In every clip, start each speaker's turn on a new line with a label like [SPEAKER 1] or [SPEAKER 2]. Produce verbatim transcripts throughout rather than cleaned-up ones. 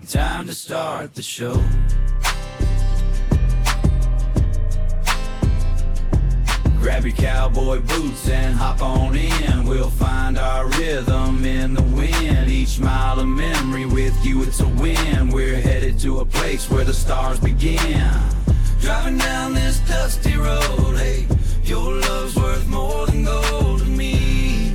[SPEAKER 1] time to start the show. Grab your cowboy boots and hop on in. We'll find our rhythm in the wind. Each mile of memory with you, it's a win. We're headed to a place where the stars begin. Driving down this dusty road, hey, your love's worth more than gold to me.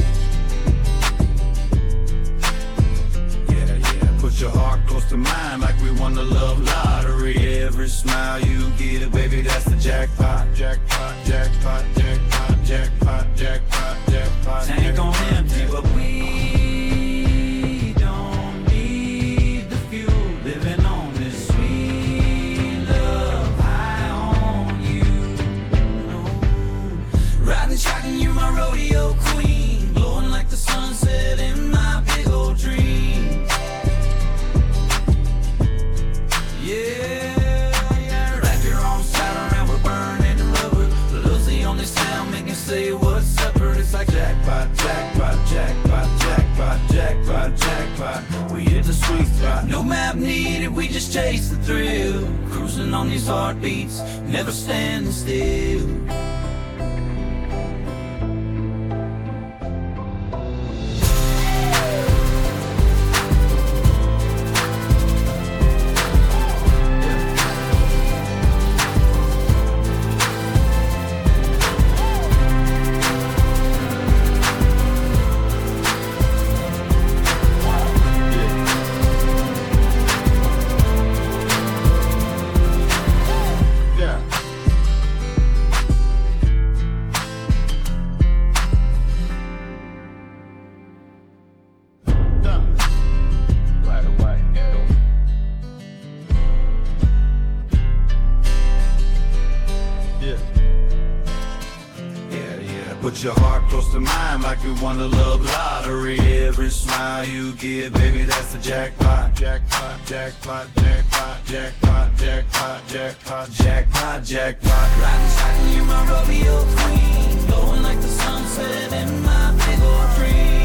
[SPEAKER 1] Yeah, yeah, put your heart close to mine like we won the love lottery. Every smile you give, baby, that's the jackpot. Jackpot, jackpot, jackpot, jackpot, jackpot, jackpot. Tank on empty, but we don't need the fuel. Living on this sweet love high on you. Riding shotgun, you're my rodeo queen. Glowing like the sunset in my big old dream. Yeah. Say what's up, or it's like jackpot, jackpot, jackpot, jackpot, jackpot, jackpot. We hit the sweet spot. No map needed, we just chase the thrill. Cruising on these heartbeats, never standing still. Put your heart close to mine like we won the love lottery. Every smile you give, baby, that's the jackpot. Jackpot, jackpot, jackpot, jackpot, jackpot, jackpot, jackpot, jackpot. Riding shotgun, you're my rodeo queen. Glowing like the sunset in my big old dream.